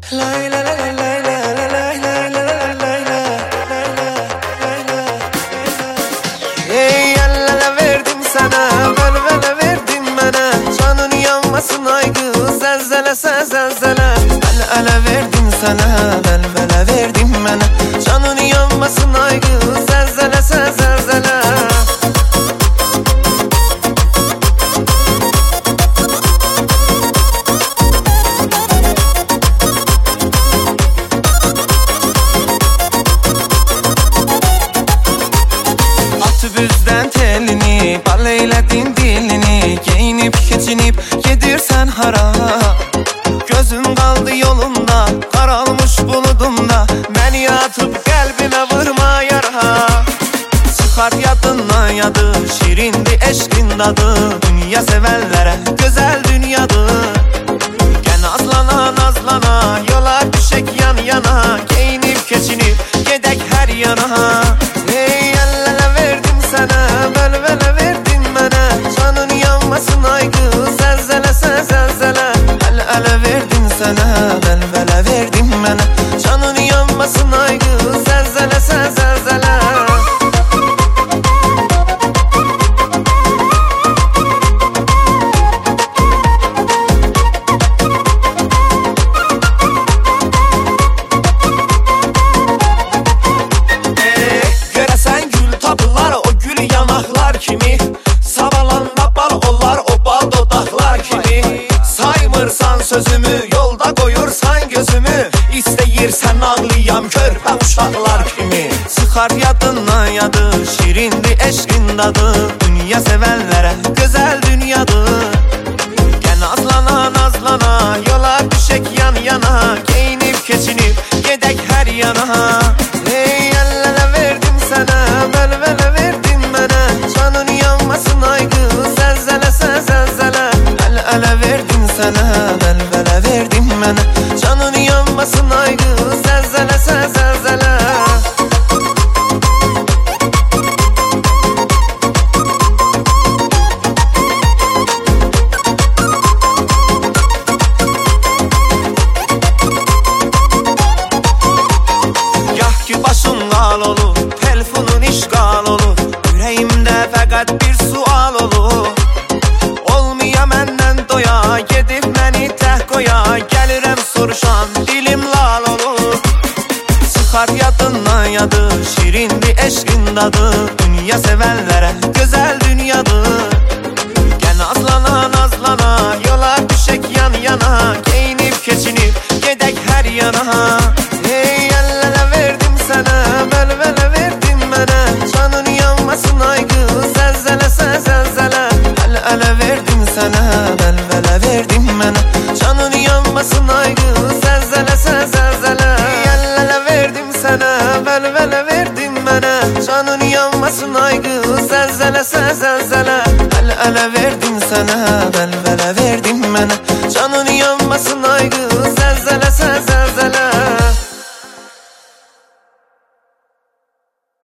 Lay la la la lay la la lay la la la lay la lay la lay la. Ey Allah verdim sana, velvele verdim bana. Canın yanmasın aygı, zelzele zelzele. Allah verdim sana, velvele verdim bana. Canın yanmasın aygı, zelzele zelzele. Bizden telini, bal eyledin dilini. Giyinip keçinip gedirsen hara. Gözüm kaldı yolunda, karalmış buludumda. Beni atıp kalbime vurma yara. Çıkar yadından yadı, şirindi eşkin dadı. Dünya sevenlere güzel dünyadı. Gel nazlana nazlana, yola düşek yan yana. Giyinip keçinip gedek her yana. Ey Allah verdim sana, velvele verdin bana. Canın yanmasın aygı, zelzele zelzele. Allah verdim sana, velvele verdin bana. Canın yanmasın aygı, zelzele zelzele. Kimi savalanda bal olar, o bal dodaklar kimi. Saymırsan sözümü, yolda koyursan gözümü. İsteyirsen ağlayam körpə uşaqlar kimi. Çıkar yadından yadı, şirindi eşkin dadı. Dünya sevenlere güzel dünyadı. Gel nazlana nazlana, yola düşek yan yana. Giyinip keçinip gedek her yana. Ey Allah verdim sana, velvele verdim bana. Canın yanmasın aygı, zelzele zelzele. Allah verdim sana, velvele verdim bana. Canın yanmasın aygı, zelzele zelzele. Gah ki başın lal olur, telefonun işgal olur. Yüreğimde fakat bir sual olur. Olmaya menden doya, gedib məni təh qoya. Gəlirəm soruşan, dilim lal olur. Çıxar yadından yadı, şirindi eşkin dadı. Dünya sevenlere güzel dünyadı. Gel nazlana nazlana, yola düşek yan yana. Giyinip keçinip gedək her yana. Ey Allah verdim sana, velvele verdim bana. Canın yanmasın aygı, zelzele zelzele. Allah verdim sana, velvele verdim bana. Canın yanmasın aygı, zelzele zelzele. Allah verdim sana, velvele verdim bana. Canın yanmasın aygı, zelzele zelzele. Allah verdim sana, velvele verdim bana. Canın yanmasın aygı.